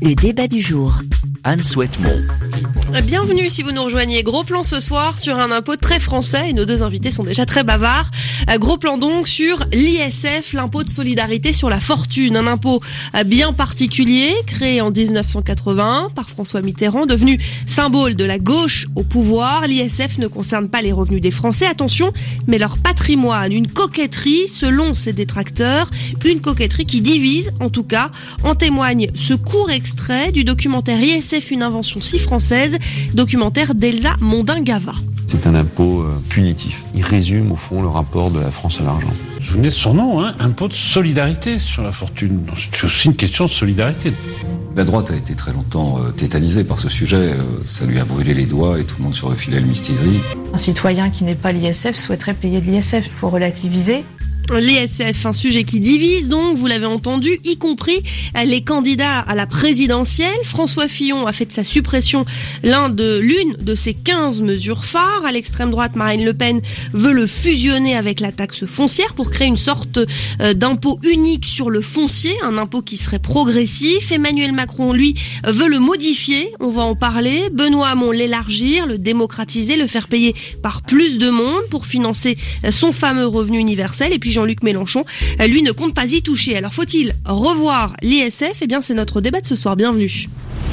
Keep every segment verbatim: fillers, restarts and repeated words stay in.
Le débat du jour. Anne Souhaitemont. Bienvenue si vous nous rejoignez. Gros plan ce soir sur un impôt très français et nos deux invités sont déjà très bavards. Gros plan donc sur l'I S F, l'impôt de solidarité sur la fortune. Un impôt bien particulier, créé en dix-neuf cent quatre-vingt-un par François Mitterrand, devenu symbole de la gauche au pouvoir. L'I S F ne concerne pas les revenus des Français, attention, mais leur patrimoine. Une coquetterie selon ses détracteurs, une coquetterie qui divise en tout cas. En témoigne ce court extrait du documentaire I S F, une invention si française, documentaire d'Elsa Mondin-Gava. C'est un impôt euh, punitif. Il résume au fond le rapport de la France à l'argent. Vous vous souvenez de son nom, hein, impôt de solidarité sur la fortune. C'est aussi une question de solidarité. La droite a été très longtemps euh, tétanisée par ce sujet. Euh, ça lui a brûlé les doigts et tout le monde se refilait le mystérie. Un citoyen qui n'est pas l'I S F souhaiterait payer de l'I S F. Il faut relativiser. L'I S F, un sujet qui divise donc, vous l'avez entendu, y compris les candidats à la présidentielle. François Fillon a fait de sa suppression l'un de, l'une de ses quinze mesures phares. À l'extrême droite, Marine Le Pen veut le fusionner avec la taxe foncière pour créer une sorte d'impôt unique sur le foncier, un impôt qui serait progressif. Emmanuel Macron, lui, veut le modifier, on va en parler. Benoît Hamon l'élargir, le démocratiser, le faire payer par plus de monde pour financer son fameux revenu universel. Et puis Jean-Luc Mélenchon, lui, ne compte pas y toucher. Alors faut-il revoir l'I S F ? Eh bien, c'est notre débat de ce soir. Bienvenue.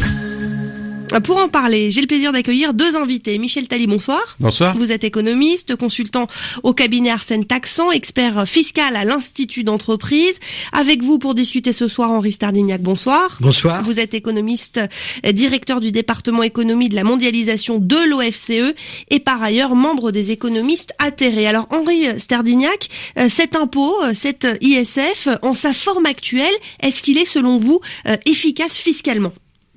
Pour en parler, j'ai le plaisir d'accueillir deux invités. Michel Tally, bonsoir. Bonsoir. Vous êtes économiste, consultant au cabinet Arsène Taxan, expert fiscal à l'Institut d'entreprise. Avec vous pour discuter ce soir, Henri Stardignac, bonsoir. Bonsoir. Vous êtes économiste, directeur du département économie de la mondialisation de l'O F C E et par ailleurs membre des économistes atterrés. Alors Henri Stardignac, cet impôt, cet I S F, en sa forme actuelle, est-ce qu'il est selon vous efficace fiscalement ?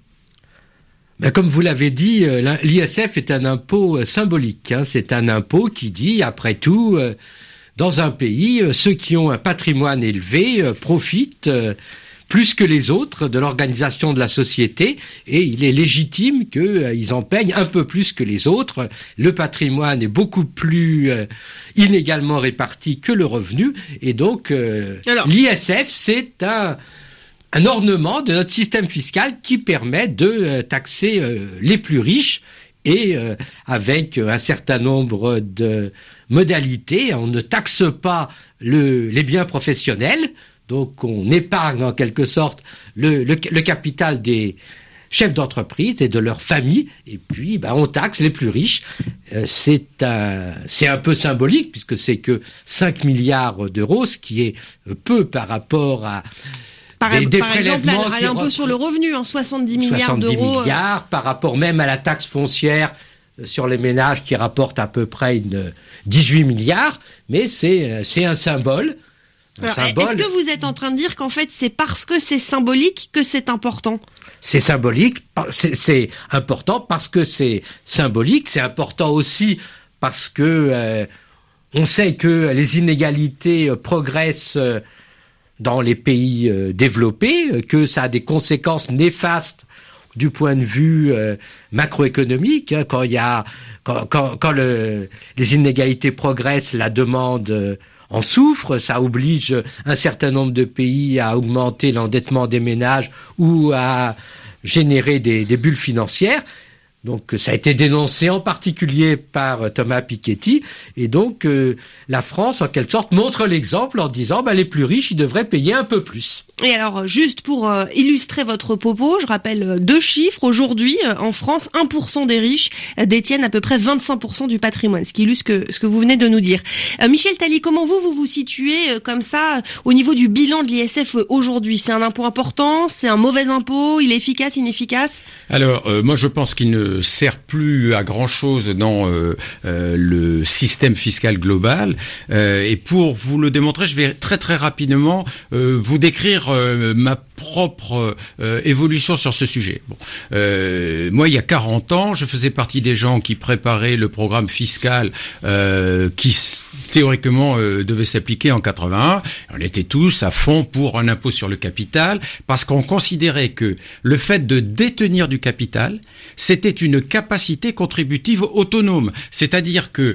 Ben, comme vous l'avez dit, l'I S F est un impôt symbolique. Hein. C'est un impôt qui dit, après tout, dans un pays, ceux qui ont un patrimoine élevé profitent plus que les autres de l'organisation de la société, et il est légitime qu'ils en payent un peu plus que les autres. Le patrimoine est beaucoup plus inégalement réparti que le revenu, et donc Alors... l'I S F, c'est un... un ornement de notre système fiscal qui permet de euh, taxer euh, les plus riches et euh, avec un certain nombre de modalités. On ne taxe pas le, les biens professionnels, donc on épargne en quelque sorte le, le, le capital des chefs d'entreprise et de leurs familles, et puis ben, on taxe les plus riches. Euh, c'est un, c'est un peu symbolique puisque c'est que cinq milliards d'euros, ce qui est peu par rapport à Par, des, des par exemple, à l'impôt re... sur le revenu, en soixante-dix milliards d'euros. soixante-dix milliards, par rapport même à la taxe foncière sur les ménages qui rapporte à peu près une dix-huit milliards, mais c'est, c'est un symbole. Un Alors, symbole. Est-ce que vous êtes en train de dire qu'en fait, c'est parce que c'est symbolique que c'est important ? C'est symbolique, c'est, c'est important parce que c'est symbolique, c'est important aussi parce que euh, on sait que les inégalités progressent euh, dans les pays euh, développés, que ça a des conséquences néfastes du point de vue euh, macroéconomique. Hein, quand il y a, quand, quand, quand le, les inégalités progressent, la demande euh, en souffre. Ça oblige un certain nombre de pays à augmenter l'endettement des ménages ou à générer des, des bulles financières. Donc ça a été dénoncé en particulier par Thomas Piketty, et donc euh, la France en quelque sorte montre l'exemple en disant bah, les plus riches ils devraient payer un peu plus. Et alors juste pour euh, illustrer votre propos, je rappelle euh, deux chiffres. Aujourd'hui euh, en France, un pour cent des riches euh, détiennent à peu près vingt-cinq pour cent du patrimoine, ce qui illustre que, ce que vous venez de nous dire. Euh, Michel Tally, comment vous vous vous situez euh, comme ça euh, au niveau du bilan de l'I S F euh, aujourd'hui ? C'est un impôt important ? C'est un mauvais impôt ? Il est efficace, inefficace ? Alors euh, moi je pense qu'il ne sert plus à grand chose dans euh, euh, le système fiscal global, euh, et pour vous le démontrer, je vais très très rapidement euh, vous décrire euh, ma propre euh, évolution sur ce sujet. Bon, euh, moi il y a quarante ans, je faisais partie des gens qui préparaient le programme fiscal euh, qui théoriquement euh, devait s'appliquer en quatre-vingt-un. On était tous à fond pour un impôt sur le capital parce qu'on considérait que le fait de détenir du capital, c'était une capacité contributive autonome. C'est-à-dire que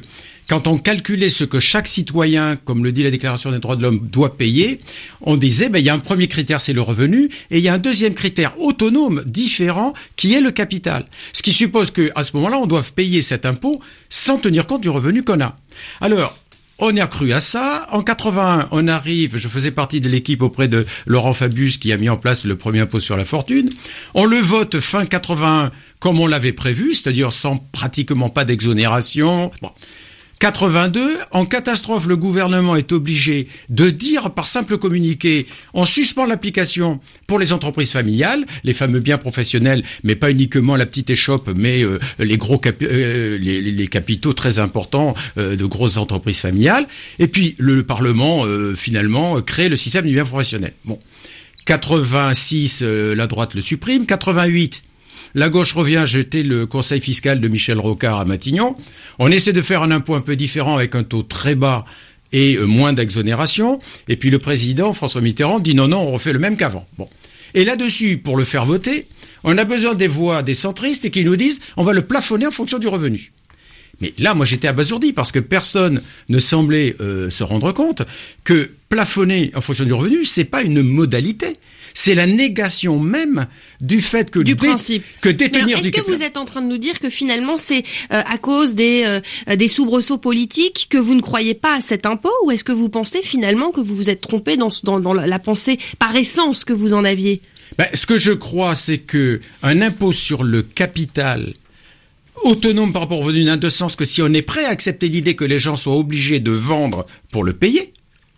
quand on calculait ce que chaque citoyen, comme le dit la Déclaration des droits de l'homme, doit payer, on disait, ben, il y a un premier critère, c'est le revenu, et il y a un deuxième critère autonome, différent, qui est le capital. Ce qui suppose que, à ce moment-là, on doit payer cet impôt sans tenir compte du revenu qu'on a. Alors, on a cru à ça. En quatre-vingt-un, on arrive, je faisais partie de l'équipe auprès de Laurent Fabius qui a mis en place le premier impôt sur la fortune. On le vote fin quatre-vingt-un comme on l'avait prévu, c'est-à-dire sans pratiquement pas d'exonération. Bon. quatre-vingt-deux, en catastrophe, le gouvernement est obligé de dire par simple communiqué, on suspend l'application pour les entreprises familiales, les fameux biens professionnels, mais pas uniquement la petite échoppe, mais euh, les gros capi- euh, les, les capitaux très importants euh, de grosses entreprises familiales. Et puis le Parlement euh, finalement crée le système du bien professionnel. Bon, quatre-vingt-six, euh, la droite le supprime. quatre-vingt-huit. La gauche revient jeter le conseil fiscal de Michel Rocard à Matignon. On essaie de faire un impôt un peu différent avec un taux très bas et euh, moins d'exonération. Et puis le président, François Mitterrand, dit non, non, on refait le même qu'avant. Bon. Et là-dessus, pour le faire voter, on a besoin des voix des centristes qui nous disent on va le plafonner en fonction du revenu. Mais là, moi, j'étais abasourdi parce que personne ne semblait euh, se rendre compte que plafonner en fonction du revenu, c'est pas une modalité. C'est la négation même du fait que, du dé- principe. que détenir est-ce du que capital... vous êtes en train de nous dire que finalement c'est euh, à cause des euh, des soubresauts politiques que vous ne croyez pas à cet impôt, ou est-ce que vous pensez finalement que vous vous êtes trompé dans dans, dans la pensée par essence que vous en aviez? Ben, ce que je crois, c'est que un impôt sur le capital autonome par rapport au revenu n'a de sens que si on est prêt à accepter l'idée que les gens soient obligés de vendre pour le payer.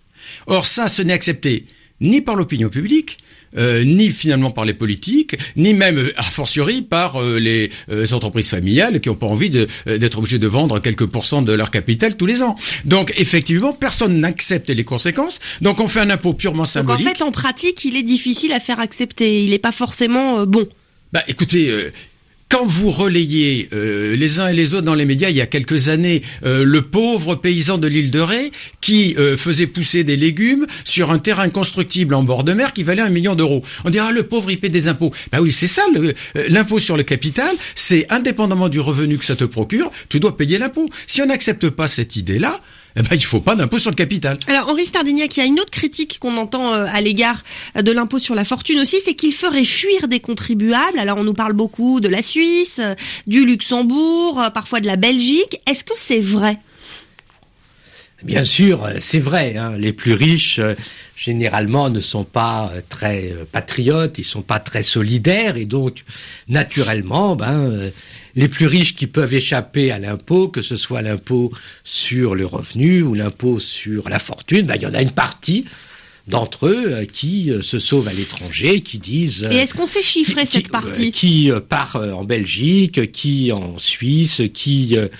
Or ça, ce n'est accepté ni par l'opinion publique, Euh, ni finalement par les politiques, ni même, a fortiori, par euh, les euh, entreprises familiales qui n'ont pas envie de, euh, d'être obligées de vendre quelques pourcents de leur capital tous les ans. Donc, effectivement, personne n'accepte les conséquences. Donc, on fait un impôt purement symbolique. Donc, en fait, en pratique, il est difficile à faire accepter. Il n'est pas forcément euh, bon. Bah, écoutez... Euh, Quand vous relayez euh, les uns et les autres dans les médias, il y a quelques années, euh, le pauvre paysan de l'île de Ré qui euh, faisait pousser des légumes sur un terrain constructible en bord de mer qui valait un million d'euros. On dit ah le pauvre il paie des impôts. Bah oui c'est ça le, euh, l'impôt sur le capital, c'est indépendamment du revenu que ça te procure, tu dois payer l'impôt. Si on n'accepte pas cette idée-là, eh ben, il faut pas d'impôt sur le capital. Alors, Henri Stardignac, il y a une autre critique qu'on entend euh, à l'égard de l'impôt sur la fortune aussi, c'est qu'il ferait fuir des contribuables. Alors, on nous parle beaucoup de la Suisse, euh, du Luxembourg, euh, parfois de la Belgique. Est-ce que c'est vrai ? Bien sûr, c'est vrai. Hein. Les plus riches, euh, généralement, ne sont pas euh, très euh, patriotes, ils sont pas très solidaires, et donc, naturellement, ben, euh, les plus riches qui peuvent échapper à l'impôt, que ce soit l'impôt sur le revenu ou l'impôt sur la fortune, ben, il y en a une partie d'entre eux euh, qui euh, se sauvent à l'étranger, qui disent... Euh, et est-ce qu'on sait chiffrer qui, cette qui, partie ? euh, Qui euh, part euh, en Belgique, qui en Suisse, qui... Euh,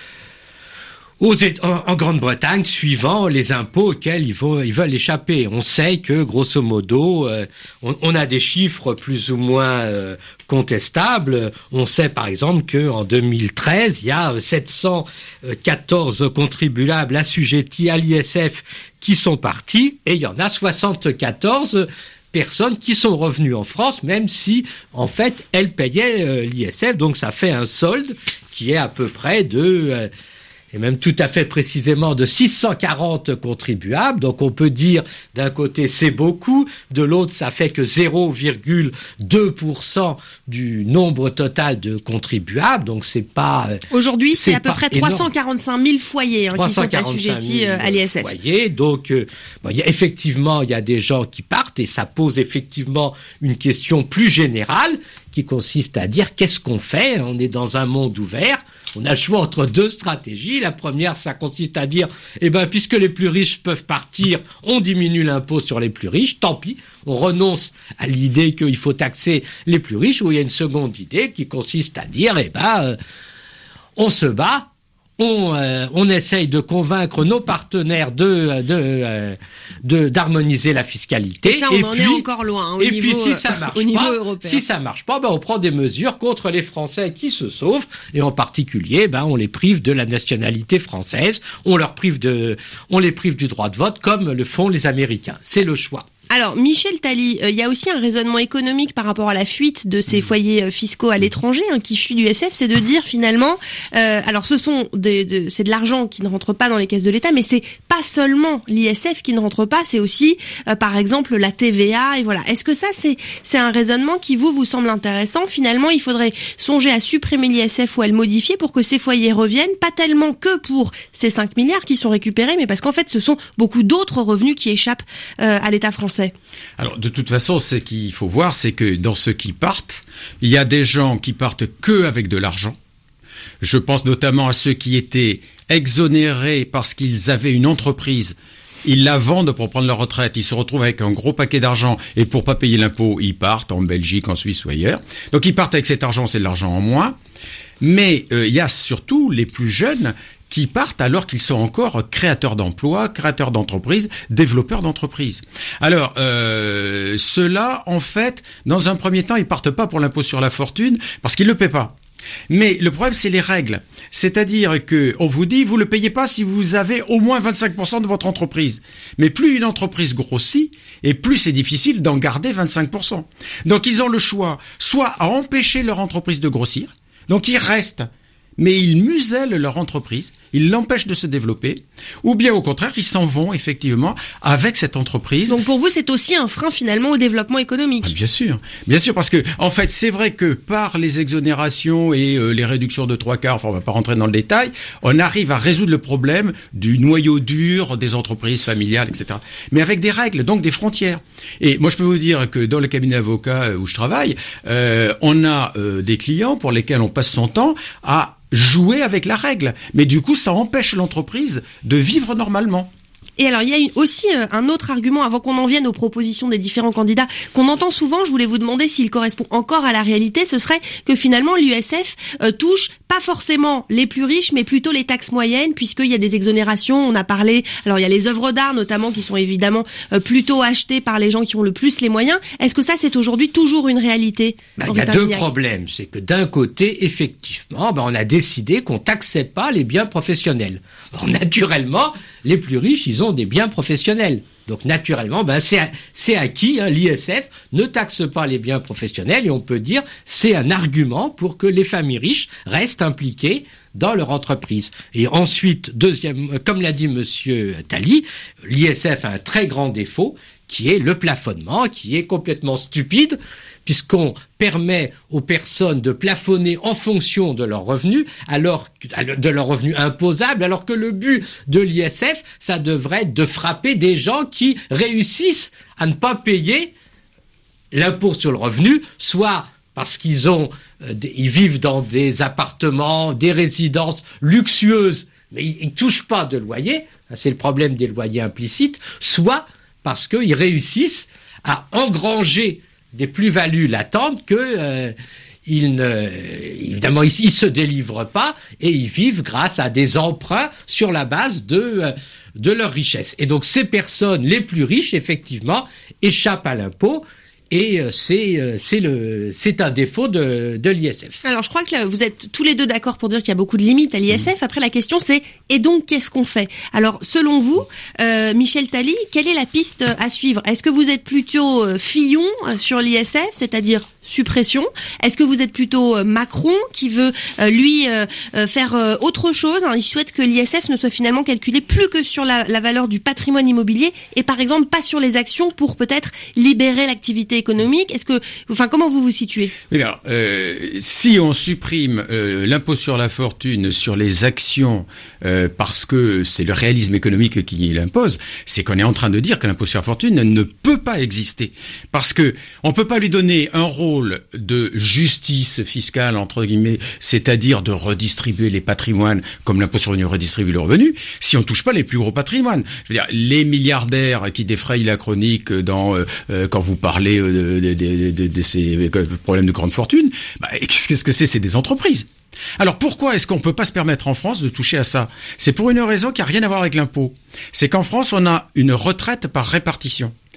Aux, en, en Grande-Bretagne, suivant les impôts auxquels ils, vont, ils veulent échapper. On sait que, grosso modo, euh, on, on a des chiffres plus ou moins euh, contestables. On sait, par exemple, qu'en deux mille treize, il y a sept cent quatorze contribuables assujettis à l'I S F qui sont partis, et il y en a soixante-quatorze personnes qui sont revenues en France, même si, en fait, elles payaient euh, l'I S F. Donc, ça fait un solde qui est à peu près de... Euh, et même tout à fait précisément de six cent quarante contribuables. Donc on peut dire d'un côté c'est beaucoup, de l'autre ça fait que zéro virgule deux pour cent du nombre total de contribuables. Donc c'est pas... Aujourd'hui c'est, c'est à peu près énorme. trois cent quarante-cinq mille foyers hein, qui sont assujettis à l'I S F. Foyers. Donc euh, bon, y a, effectivement il y a des gens qui partent et ça pose effectivement une question plus générale qui consiste à dire qu'est-ce qu'on fait ? On est dans un monde ouvert. On a le choix entre deux stratégies. La première, ça consiste à dire, eh ben, puisque les plus riches peuvent partir, on diminue l'impôt sur les plus riches. Tant pis, on renonce à l'idée qu'il faut taxer les plus riches. Ou il y a une seconde idée qui consiste à dire, eh ben, euh, on se bat. On, euh, on essaye de convaincre nos partenaires de, de, euh, de d'harmoniser la fiscalité. Et ça, on et en puis, est encore loin. Hein, au et niveau, puis, si ça marche au niveau pas, européen. si ça marche pas, ben on prend des mesures contre les Français qui se sauvent, et en particulier, ben on les prive de la nationalité française, on leur prive de, on les prive du droit de vote, comme le font les Américains. C'est le choix. Alors, Michel Tally, il euh, y a aussi un raisonnement économique par rapport à la fuite de ces foyers euh, fiscaux à l'étranger, hein, qui fuient du l'U S F, c'est de dire finalement, euh, alors ce sont des, de, c'est de l'argent qui ne rentre pas dans les caisses de l'État, mais c'est pas seulement l'I S F qui ne rentre pas, c'est aussi, euh, par exemple, la T V A, et voilà. Est-ce que ça, c'est, c'est un raisonnement qui vous, vous semble intéressant? Finalement, il faudrait songer à supprimer l'I S F ou à le modifier pour que ces foyers reviennent, pas tellement que pour ces cinq milliards qui sont récupérés, mais parce qu'en fait, ce sont beaucoup d'autres revenus qui échappent euh, à l'État français. Alors, de toute façon, ce qu'il faut voir, c'est que dans ceux qui partent, il y a des gens qui partent que avec de l'argent. Je pense notamment à ceux qui étaient exonérés parce qu'ils avaient une entreprise. Ils la vendent pour prendre leur retraite. Ils se retrouvent avec un gros paquet d'argent et pour pas payer l'impôt, ils partent en Belgique, en Suisse ou ailleurs. Donc, ils partent avec cet argent, c'est de l'argent en moins. Mais euh, il y a surtout les plus jeunes qui partent alors qu'ils sont encore créateurs d'emplois, créateurs d'entreprises, développeurs d'entreprises. Alors, euh, ceux-là, en fait, dans un premier temps, ils partent pas pour l'impôt sur la fortune parce qu'ils le paient pas. Mais le problème, c'est les règles. C'est-à-dire que on vous dit, vous le payez pas si vous avez au moins vingt-cinq pour cent de votre entreprise. Mais plus une entreprise grossit, et plus c'est difficile d'en garder vingt-cinq pour cent. Donc, ils ont le choix, soit à empêcher leur entreprise de grossir, donc ils restent, mais ils musellent leur entreprise, ils l'empêchent de se développer, ou bien au contraire, ils s'en vont effectivement avec cette entreprise. Donc pour vous, c'est aussi un frein finalement au développement économique. Ah, bien sûr, bien sûr, parce que en fait, c'est vrai que par les exonérations et euh, les réductions de trois quarts, enfin, on va pas rentrer dans le détail, on arrive à résoudre le problème du noyau dur des entreprises familiales, et cetera. Mais avec des règles, donc des frontières. Et moi, je peux vous dire que dans le cabinet d'avocats où je travaille, euh, on a euh, des clients pour lesquels on passe son temps à jouer avec la règle. Mais du coup, ça empêche l'entreprise de vivre normalement. Et alors, il y a aussi un autre argument, avant qu'on en vienne aux propositions des différents candidats, qu'on entend souvent, je voulais vous demander s'il correspond encore à la réalité, ce serait que finalement l'U S F euh, touche pas forcément les plus riches, mais plutôt les taxes moyennes, puisqu'il y a des exonérations, on a parlé, alors il y a les œuvres d'art notamment, qui sont évidemment euh, plutôt achetées par les gens qui ont le plus les moyens. Est-ce que ça, c'est aujourd'hui toujours une réalité? Ben, il y a deux problèmes. C'est que d'un côté, effectivement, ben, on a décidé qu'on taxait pas les biens professionnels. Bon, naturellement, les plus riches, ils ont des biens professionnels. Donc naturellement, ben c'est c'est acquis. Hein, L'I S F ne taxe pas les biens professionnels et on peut dire c'est un argument pour que les familles riches restent impliquées dans leur entreprise. Et ensuite, deuxième, comme l'a dit Monsieur Tally, l'I S F a un très grand défaut qui est le plafonnement, qui est complètement stupide, puisqu'on permet aux personnes de plafonner en fonction de leurs revenus, alors de leurs revenus imposables, alors que le but de l'I S F, ça devrait être de frapper des gens qui réussissent à ne pas payer l'impôt sur le revenu, soit parce qu'ils ont, euh, des, ils vivent dans des appartements, des résidences luxueuses, mais ils, ils touchent pas de loyer, c'est le problème des loyers implicites, soit parce qu'ils réussissent à engranger des plus-values latentes que euh, ils ne, évidemment, ils, ils se délivrent pas et ils vivent grâce à des emprunts sur la base de euh, de leur richesse. Et donc ces personnes les plus riches, effectivement, échappent à l'impôt. Et euh, c'est euh, c'est le c'est un défaut de de l'I S F. Alors je crois que là, vous êtes tous les deux d'accord pour dire qu'il y a beaucoup de limites à l'I S F. Après la question c'est et donc qu'est-ce qu'on fait? Alors selon vous, euh, Michel Tally, quelle est la piste à suivre? Est-ce que vous êtes plutôt euh, Fillon euh, sur l'I S F, c'est-à-dire suppression? Est-ce que vous êtes plutôt euh, Macron qui veut euh, lui euh, euh, faire euh, autre chose, hein? Il souhaite que l'I S F ne soit finalement calculé plus que sur la, la valeur du patrimoine immobilier et par exemple pas sur les actions pour peut-être libérer l'activité économique. Est-ce que, enfin, comment vous vous situez? Oui, alors, euh, si on supprime euh, l'impôt sur la fortune sur les actions euh, parce que c'est le réalisme économique qui l'impose, c'est qu'on est en train de dire que l'impôt sur la fortune ne peut pas exister parce que on peut pas lui donner un rôle de justice fiscale entre guillemets, c'est-à-dire de redistribuer les patrimoines comme l'impôt sur le revenu redistribue le revenu, si on touche pas les plus gros patrimoines. Je veux dire, les milliardaires qui défrayent la chronique dans euh, quand vous parlez euh, de, de, de, de, de ces problèmes de grande fortune, bah, qu'est-ce que c'est? C'est des entreprises. Alors pourquoi est-ce qu'on peut pas se permettre en France de toucher à ça? C'est pour une raison qui a rien à voir avec l'impôt. C'est qu'en France, on a une retraite par répartition.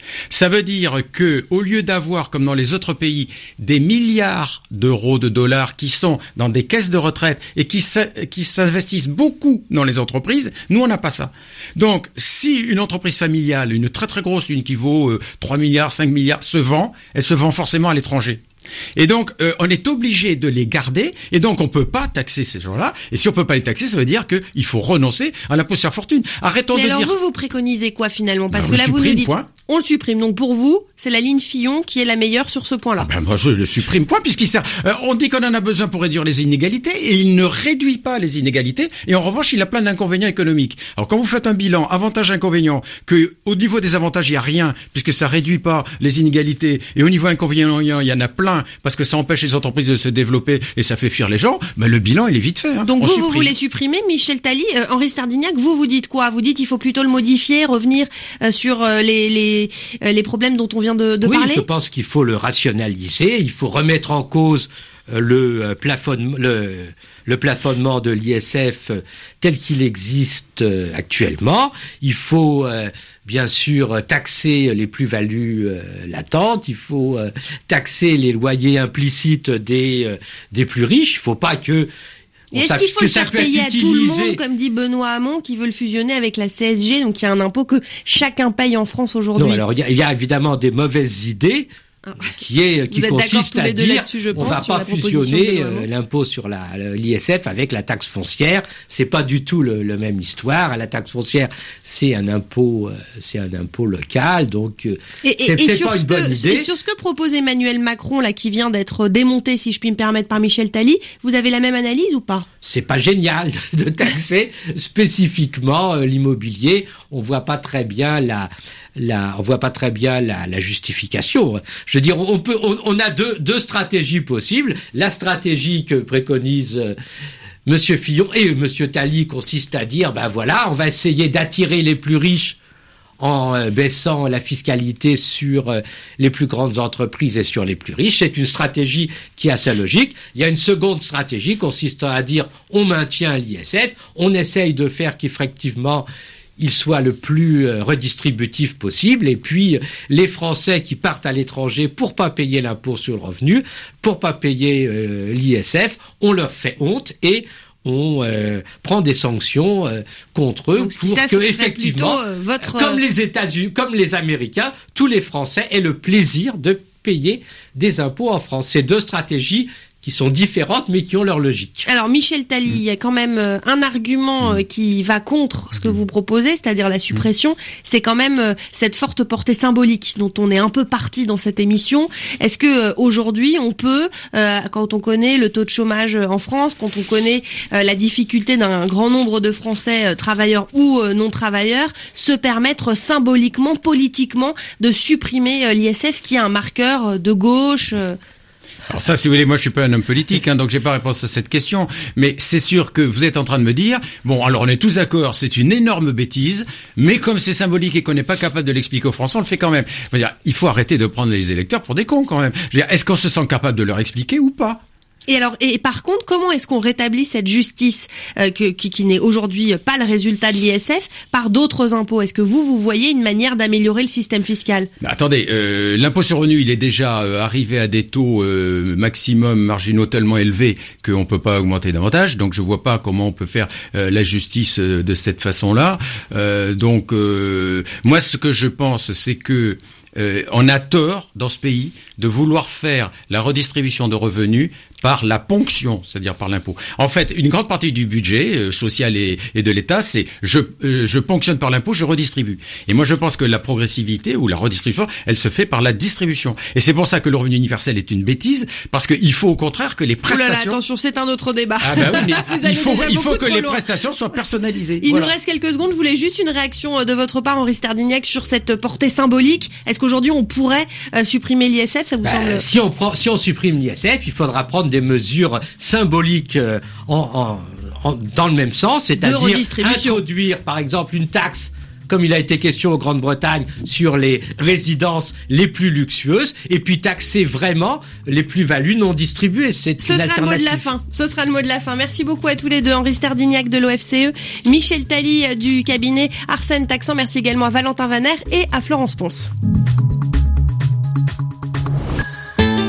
Ça veut dire que, au lieu d'avoir, comme dans les autres pays, des milliards d'euros, de dollars qui sont dans des caisses de retraite et qui qui s'investissent beaucoup dans les entreprises, nous on n'a pas ça. Donc, si une entreprise familiale, une très très grosse, une qui vaut euh, trois milliards, cinq milliards, se vend, elle se vend forcément à l'étranger. Et donc, euh, on est obligé de les garder, et donc on peut pas taxer ces gens-là. Et si on peut pas les taxer, ça veut dire qu'il faut renoncer à l'impôt sur la fortune. Arrêtons Mais de alors dire... vous, vous préconisez quoi finalement? Parce Ben, que on là, le vous nous supprime, dites, point. on le supprime. Donc pour vous, c'est la ligne Fillon qui est la meilleure sur ce point-là. Ben moi je le supprime point puisqu'il sert. Euh, on dit qu'on en a besoin pour réduire les inégalités et il ne réduit pas les inégalités et en revanche il a plein d'inconvénients économiques. Alors quand vous faites un bilan avantages-inconvénients, que au niveau des avantages il y a rien puisque ça réduit pas les inégalités et au niveau inconvénients il y en a plein parce que ça empêche les entreprises de se développer et ça fait fuir les gens, ben le bilan il est vite fait. Hein. Donc on vous supprime. vous voulez supprimer Michel Tally, euh, Henri Stardignac, vous vous dites quoi? Vous dites il faut plutôt le modifier, revenir euh, sur euh, les les euh, les problèmes dont on vient de, de oui, parler? je pense qu'il faut le rationaliser, il faut remettre en cause euh, le, euh, plafonnement, le, le plafonnement de l'I S F euh, tel qu'il existe euh, actuellement. Il faut euh, bien sûr taxer les plus-values euh, latentes, il faut euh, taxer les loyers implicites des, euh, des plus riches. Il ne faut pas que... Et est-ce qu'il faut le faire payer à tout le monde, comme dit Benoît Hamon, qui veut le fusionner avec la C S G, donc il y a un impôt que chacun paye en France aujourd'hui? Non, alors il y, y a évidemment des mauvaises idées, qui est qui consiste à dire on va pas fusionner euh, l'impôt sur la l'I S F avec la taxe foncière. C'est pas du tout le, le même histoire. La taxe foncière, c'est un impôt, euh, c'est un impôt local, donc euh, et, c'est, et, c'est et pas une que, bonne idée. Et sur ce que propose Emmanuel Macron là, qui vient d'être démonté, si je puis me permettre, par Michel Tally, vous avez la même analyse ou pas? C'est pas génial de taxer spécifiquement euh, l'immobilier. On voit pas très bien la La, on voit pas très bien la, la justification. Je veux dire, on peut, on, on a deux, deux stratégies possibles. La stratégie que préconise euh, Monsieur Fillon et Monsieur Tally consiste à dire, ben voilà, on va essayer d'attirer les plus riches en euh, baissant la fiscalité sur euh, les plus grandes entreprises et sur les plus riches. C'est une stratégie qui a sa logique. Il y a une seconde stratégie consistant à dire, on maintient l'I S F, on essaye de faire qu'effectivement il soit le plus euh, redistributif possible, et puis les Français qui partent à l'étranger pour pas payer l'impôt sur le revenu, pour pas payer euh, l'I S F, on leur fait honte et on euh, prend des sanctions euh, contre eux. Donc, pour ça, que effectivement, plutôt, euh, votre... comme les États-Unis, comme les Américains, tous les Français aient le plaisir de payer des impôts en France. C'est deux stratégies qui sont différentes, mais qui ont leur logique. Alors, Michel Tally, il y a quand même euh, un argument euh, qui va contre ce que vous proposez, c'est-à-dire la suppression. C'est quand même euh, cette forte portée symbolique dont on est un peu parti dans cette émission. Est-ce que euh, aujourd'hui, on peut, euh, quand on connaît le taux de chômage en France, quand on connaît euh, la difficulté d'un grand nombre de Français, euh, travailleurs ou euh, non travailleurs, se permettre symboliquement, politiquement, de supprimer euh, l'I S F, qui est un marqueur euh, de gauche euh, Alors ça, si vous voulez, moi je suis pas un homme politique, hein, donc j'ai pas réponse à cette question. Mais c'est sûr que vous êtes en train de me dire, bon, alors on est tous d'accord, c'est une énorme bêtise, mais comme c'est symbolique et qu'on n'est pas capable de l'expliquer aux Français, on le fait quand même. Je veux dire, il faut arrêter de prendre les électeurs pour des cons quand même. Je veux dire, est-ce qu'on se sent capable de leur expliquer ou pas ? Et alors, et par contre, comment est-ce qu'on rétablit cette justice euh, que, qui, qui n'est aujourd'hui pas le résultat de l'I S F par d'autres impôts? Est-ce que vous, vous voyez une manière d'améliorer le système fiscal? Mais attendez, euh, l'impôt sur le revenu, il est déjà euh, arrivé à des taux euh, maximum marginaux tellement élevés qu'on peut pas augmenter davantage. Donc, je vois pas comment on peut faire euh, la justice euh, de cette façon-là. Euh, donc, euh, moi, ce que je pense, c'est que euh, on a tort dans ce pays de vouloir faire la redistribution de revenus par la ponction, c'est-à-dire par l'impôt. En fait, une grande partie du budget euh, social et, et de l'État, c'est je, euh, je ponctionne par l'impôt, je redistribue. Et moi, je pense que la progressivité ou la redistribution, elle se fait par la distribution. Et c'est pour ça que le revenu universel est une bêtise, parce qu'il faut au contraire que les prestations... Oh là là, attention, c'est un autre débat. Ah bah oui, mais il faut, il faut que les loin. prestations soient personnalisées. Il voilà. nous reste quelques secondes. Je voulais juste une réaction de votre part, Henri Stardignac, sur cette portée symbolique. Est-ce qu'aujourd'hui, on pourrait euh, supprimer l'I S F? Ça vous bah, semble... Si on prend, si on supprime l'I S F, il faudra prendre des mesures symboliques euh, en, en, en, dans le même sens, c'est-à-dire introduire, par exemple, une taxe, comme il a été question en Grande-Bretagne, sur les résidences les plus luxueuses, et puis taxer vraiment les plus-values non distribuées. C'est Ce une sera le mot de la fin. Ce sera le mot de la fin. Merci beaucoup à tous les deux. Henri Stardignac de l'O F C E, Michel Tally du cabinet Arsène Taxan. Merci également à Valentin Vaner et à Florence Ponce.